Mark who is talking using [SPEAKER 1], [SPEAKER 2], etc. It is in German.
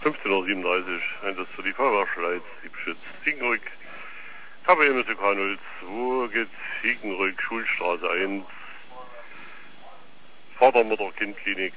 [SPEAKER 1] 15:37 Uhr, das für die Feuerwehrschleiz, Liebschütz, Ziegenrück, KBMSK 02, geht's Ziegenrück, Schulstraße 1, Vater, Mutter, Kind, Klinik.